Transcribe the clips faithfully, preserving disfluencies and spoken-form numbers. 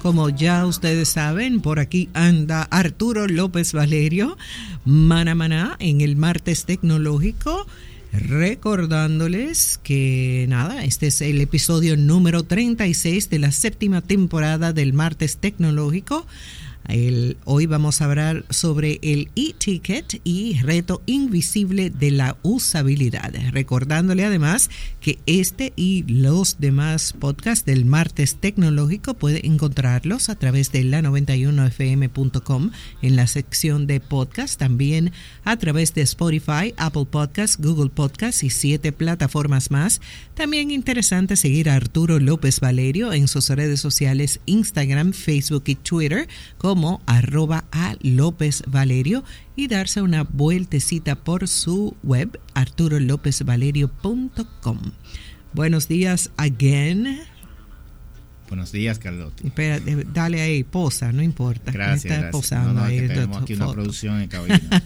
como ya ustedes saben, por aquí anda Arturo López Valerio, Maná Maná, en el Martes Tecnológico, recordándoles que nada, este es el episodio número treinta y seis de la séptima temporada del Martes Tecnológico. El, hoy vamos a hablar sobre el e-ticket y reto invisible de la usabilidad. Recordándole además que este y los demás podcasts del Martes Tecnológico puede encontrarlos a través de la noventa y uno f m punto com en la sección de podcast, también a través de Spotify, Apple Podcasts, Google Podcasts y siete plataformas más. También interesante seguir a Arturo López Valerio en sus redes sociales Instagram, Facebook y Twitter como arroba a López Valerio y darse una vueltecita por su web arturo lópez valerio punto com. Buenos días again. Buenos días, Carlotti. Espera, dale ahí, posa, no importa. Gracias, está gracias. Posando no, no, ahí que tenemos aquí foto. Una producción en cabina.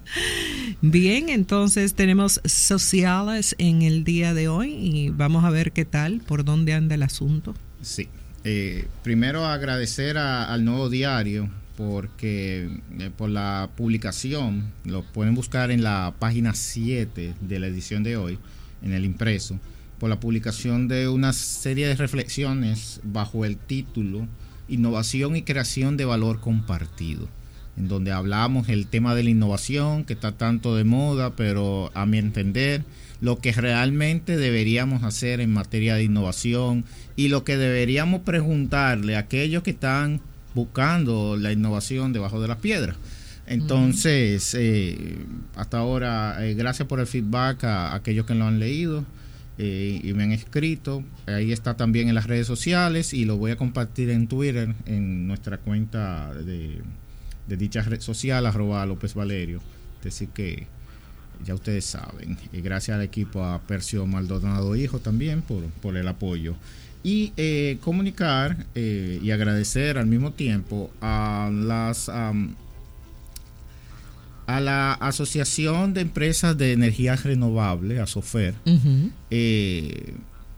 Bien, entonces tenemos sociales en el día de hoy y vamos a ver qué tal, por dónde anda el asunto. Sí. Eh, primero agradecer a, al Nuevo Diario porque eh, por la publicación, lo pueden buscar en la página siete de la edición de hoy, en el impreso, por la publicación de una serie de reflexiones bajo el título Innovación y creación de valor compartido, en donde hablamos el tema de la innovación que está tanto de moda, pero a mi entender lo que realmente deberíamos hacer en materia de innovación y lo que deberíamos preguntarle a aquellos que están buscando la innovación debajo de las piedras. Entonces, eh, hasta ahora, eh, gracias por el feedback a, a aquellos que lo han leído eh, y me han escrito. Ahí está también en las redes sociales y lo voy a compartir en Twitter, en nuestra cuenta de, de dicha red social, arroba López Valerio. Es decir que ya ustedes saben, y gracias al equipo, a Percio Maldonado Hijo también por, por el apoyo. Y eh, comunicar eh, y agradecer al mismo tiempo a las um, a la Asociación de Empresas de Energía Renovable, ASOFER, uh-huh. eh,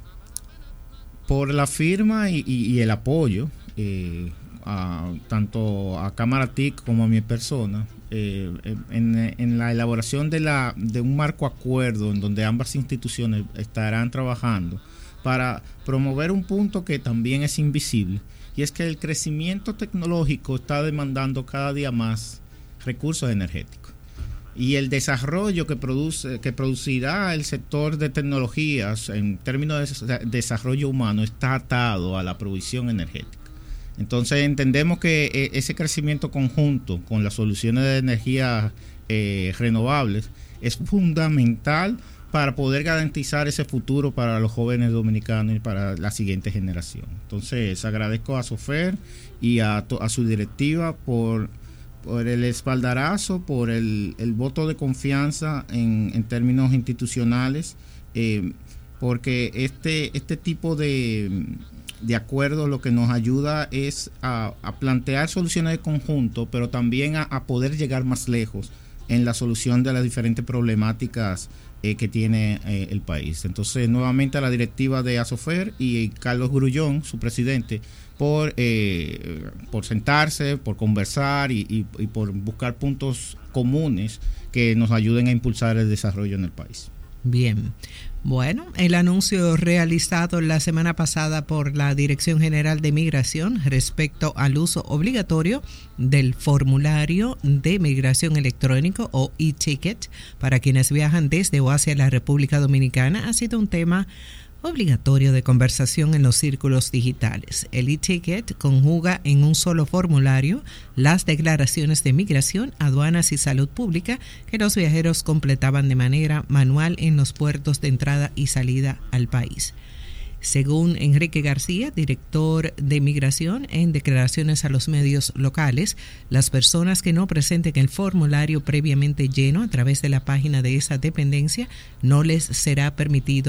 por la firma y, y, y el apoyo, eh, a, tanto a Cámara T I C como a mi persona, eh, en, en la elaboración de, la, de un marco acuerdo en donde ambas instituciones estarán trabajando para promover un punto que también es invisible, y es que el crecimiento tecnológico está demandando cada día más recursos energéticos, y el desarrollo que produce que producirá el sector de tecnologías en términos de desarrollo humano está atado a la provisión energética. Entonces entendemos que ese crecimiento conjunto con las soluciones de energía eh, renovables es fundamental para poder garantizar ese futuro para los jóvenes dominicanos y para la siguiente generación. Entonces agradezco a SOFER y a, a su directiva por, por el espaldarazo, por el, el voto de confianza en, en términos institucionales, eh, porque este, este tipo de, de acuerdo lo que nos ayuda es a, a plantear soluciones de conjunto, pero también a, a poder llegar más lejos en la solución de las diferentes problemáticas eh, que tiene eh, el país. Entonces, nuevamente a la directiva de ASOFER y Carlos Grullón, su presidente, por, eh, por sentarse, por conversar y, y, y por buscar puntos comunes que nos ayuden a impulsar el desarrollo en el país. Bien. Bueno, el anuncio realizado la semana pasada por la Dirección General de Migración respecto al uso obligatorio del formulario de migración electrónico o e-ticket para quienes viajan desde o hacia la República Dominicana ha sido un tema obligatorio de conversación en los círculos digitales. El e-ticket conjuga en un solo formulario las declaraciones de migración, aduanas y salud pública que los viajeros completaban de manera manual en los puertos de entrada y salida al país. Según Enrique García, director de Migración, en declaraciones a los medios locales, las personas que no presenten el formulario previamente lleno a través de la página de esa dependencia no les será permitido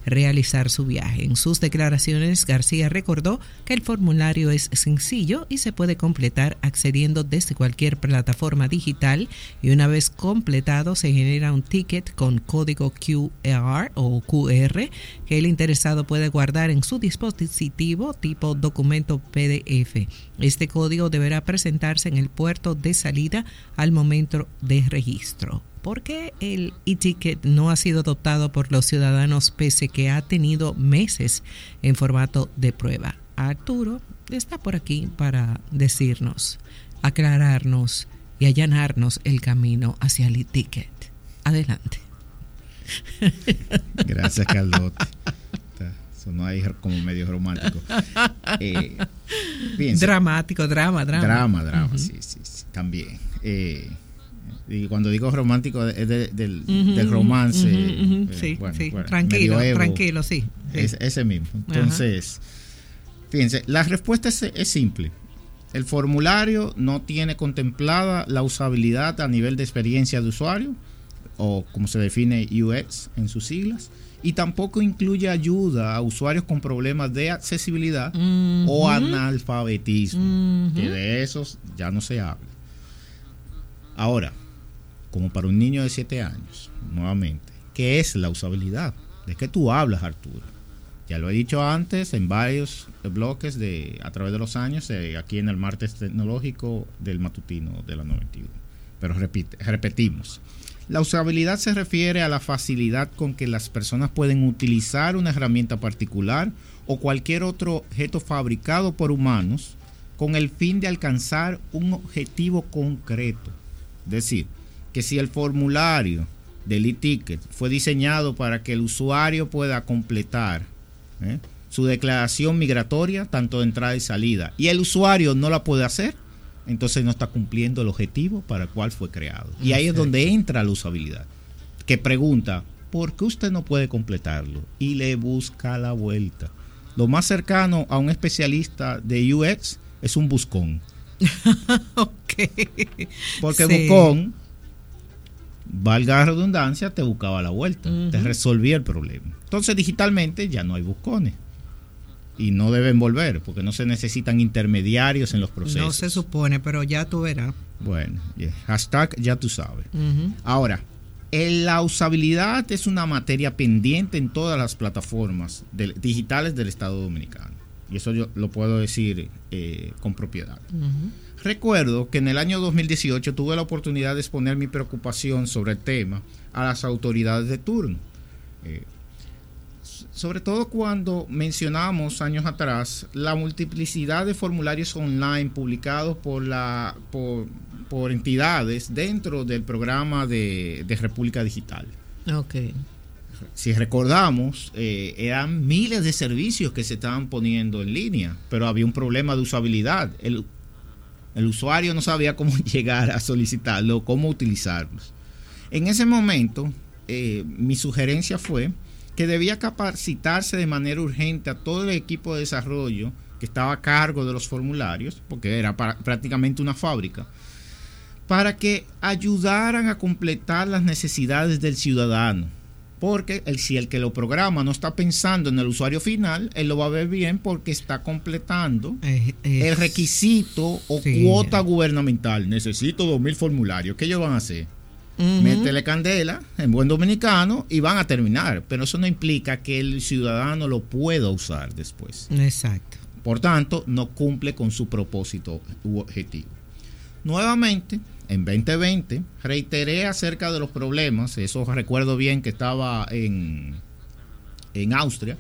realizar su viaje. En sus declaraciones, García recordó que el formulario es sencillo y se puede completar accediendo desde cualquier plataforma digital, y una vez completado se genera un ticket con código Q R o Q R que el interesado puede guardar en su dispositivo tipo documento P D F. Este código deberá presentarse en el puerto de salida al momento de registro. ¿Por qué el e-ticket no ha sido adoptado por los ciudadanos pese que ha tenido meses en formato de prueba? Arturo está por aquí para decirnos, aclararnos y allanarnos el camino hacia el e-ticket. Adelante. Gracias, Carlote. Eso no hay como medio romántico. Eh, piensa, Dramático, drama, drama. Drama, drama, uh-huh. sí, sí, sí, también. Eh, y cuando digo romántico es de, de, del, uh-huh, del romance. Uh-huh, uh-huh. Eh, sí, bueno, sí. Bueno, tranquilo, medioevo, tranquilo, sí. sí. Es, ese mismo. Entonces, uh-huh. fíjense, la respuesta es, es simple. El formulario no tiene contemplada la usabilidad a nivel de experiencia de usuario, o como se define U X en sus siglas, y tampoco incluye ayuda a usuarios con problemas de accesibilidad uh-huh. o analfabetismo, uh-huh. que de esos ya no se habla. Ahora, como para un niño de siete años, nuevamente, ¿qué es la usabilidad? ¿De qué tú hablas, Arturo? Ya lo he dicho antes en varios bloques de a través de los años, eh, aquí en el martes tecnológico del matutino de la noventa y uno. Pero repite, repetimos. La usabilidad se refiere a la facilidad con que las personas pueden utilizar una herramienta particular o cualquier otro objeto fabricado por humanos con el fin de alcanzar un objetivo concreto. Es decir, que si el formulario del e-ticket fue diseñado para que el usuario pueda completar ¿eh? su declaración migratoria, tanto de entrada y salida, y el usuario no la puede hacer, entonces no está cumpliendo el objetivo para el cual fue creado. Y ahí es donde entra la usabilidad, que pregunta, ¿por qué usted no puede completarlo? Y le busca la vuelta. Lo más cercano a un especialista de U X es un buscón. Okay. Porque sí. buscón, valga la redundancia, te buscaba la vuelta, uh-huh. te resolvía el problema. Entonces digitalmente ya no hay buscones. Y no deben volver, porque no se necesitan intermediarios en los procesos. No se supone, pero ya tú verás. Bueno, yeah. hashtag ya tú sabes. Uh-huh. Ahora, el, la usabilidad es una materia pendiente en todas las plataformas de, digitales del Estado Dominicano. Y eso yo lo puedo decir eh, con propiedad. Uh-huh. Recuerdo que en el año dos mil dieciocho tuve la oportunidad de exponer mi preocupación sobre el tema a las autoridades de turno. Eh, sobre todo cuando mencionamos años atrás la multiplicidad de formularios online publicados por la por, por entidades dentro del programa de, de República Digital. Okay. Si recordamos, eh, eran miles de servicios que se estaban poniendo en línea, pero había un problema de usabilidad. El, el usuario no sabía cómo llegar a solicitarlo, cómo utilizarlos. En ese momento, eh, mi sugerencia fue que debía capacitarse de manera urgente a todo el equipo de desarrollo que estaba a cargo de los formularios, porque era para, prácticamente una fábrica, para que ayudaran a completar las necesidades del ciudadano. Porque el, si el que lo programa no está pensando en el usuario final, él lo va a ver bien porque está completando eh, eh, el requisito o sí. cuota gubernamental. Necesito dos mil formularios. ¿Qué ellos van a hacer? Uh-huh. Métele candela en buen dominicano y van a terminar, pero eso no implica que el ciudadano lo pueda usar después. Exacto. Por tanto, no cumple con su propósito u objetivo. Nuevamente, en veinte veinte, reiteré acerca de los problemas. Eso recuerdo bien que estaba en, en Austria.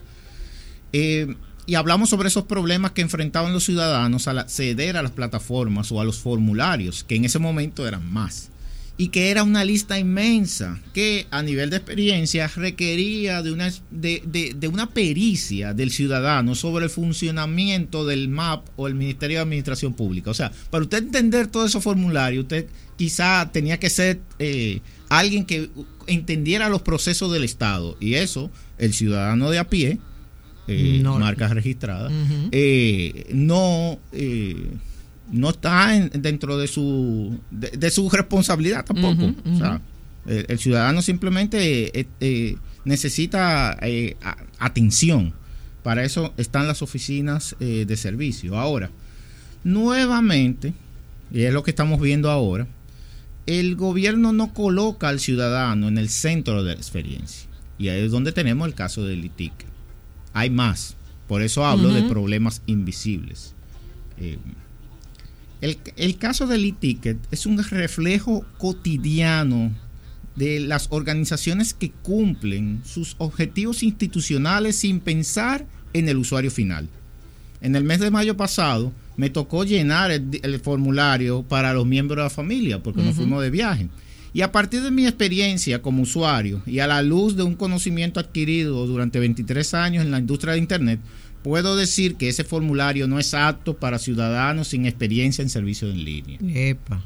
Eh, y hablamos sobre esos problemas que enfrentaban los ciudadanos al acceder a las plataformas o a los formularios, que en ese momento eran más. Y que era una lista inmensa que a nivel de experiencia requería de una, de, de, de una pericia del ciudadano sobre el funcionamiento del M A P o el Ministerio de Administración Pública. O sea, para usted entender todo esos formularios, usted quizá tenía que ser eh, alguien que entendiera los procesos del Estado. Y eso, el ciudadano de a pie, eh, no, marcas registradas, uh-huh. eh, no... Eh, no está en, dentro de su de, de su responsabilidad tampoco. Uh-huh, uh-huh. O sea, El, el ciudadano simplemente eh, eh, necesita eh, a, atención. Para eso están las oficinas eh, de servicio. Ahora, nuevamente, y es lo que estamos viendo ahora, el gobierno no coloca al ciudadano en el centro de la experiencia. Y ahí es donde tenemos el caso del e-ticket. Hay más. Por eso hablo uh-huh. de problemas invisibles. Eh, el, el caso del e-ticket es un reflejo cotidiano de las organizaciones que cumplen sus objetivos institucionales sin pensar en el usuario final. En el mes de mayo pasado me tocó llenar el, el formulario para los miembros de la familia porque uh-huh. nos fuimos de viaje. Y a partir de mi experiencia como usuario y a la luz de un conocimiento adquirido durante veintitrés años en la industria de Internet, puedo decir que ese formulario no es apto para ciudadanos sin experiencia en servicios en línea. Epa.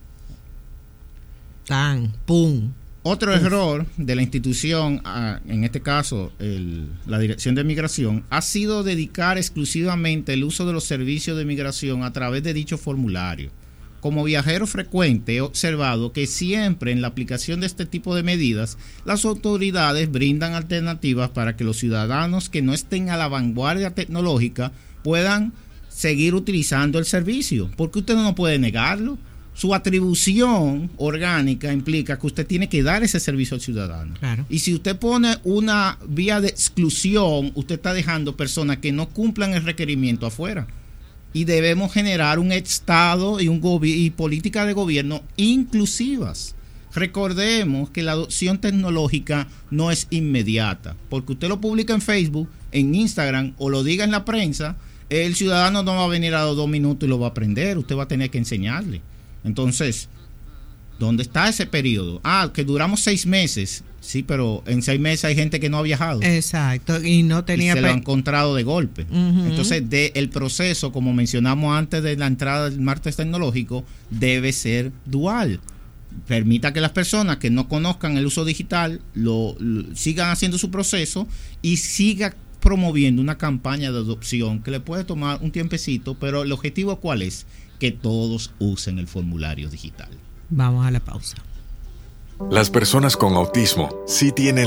Tan, pum. Otro Uf. error de la institución, en este caso el, la Dirección de Migración, ha sido dedicar exclusivamente el uso de los servicios de migración a través de dicho formulario. Como viajero frecuente he observado que siempre en la aplicación de este tipo de medidas, las autoridades brindan alternativas para que los ciudadanos que no estén a la vanguardia tecnológica puedan seguir utilizando el servicio, porque usted no puede negarlo. Su atribución orgánica implica que usted tiene que dar ese servicio al ciudadano. Claro. Y si usted pone una vía de exclusión, usted está dejando personas que no cumplan el requerimiento afuera. Y debemos generar un Estado y, un gobi- y política de gobierno inclusivas. Recordemos que la adopción tecnológica no es inmediata, porque usted lo publica en Facebook, en Instagram o lo diga en la prensa, el ciudadano no va a venir a los dos minutos y lo va a aprender, usted va a tener que enseñarle. Entonces, ¿dónde está ese periodo? Ah, que duramos seis meses. Sí, pero en seis meses hay gente que no ha viajado. Exacto, y no tenía... Y se lo han encontrado de golpe. Uh-huh. Entonces, de, el proceso, como mencionamos antes de la entrada del martes tecnológico, debe ser dual. Permita que las personas que no conozcan el uso digital lo, lo sigan haciendo su proceso y siga promoviendo una campaña de adopción que le puede tomar un tiempecito, pero el objetivo ¿cuál es? Que todos usen el formulario digital. Vamos a la pausa. Las personas con autismo sí tienen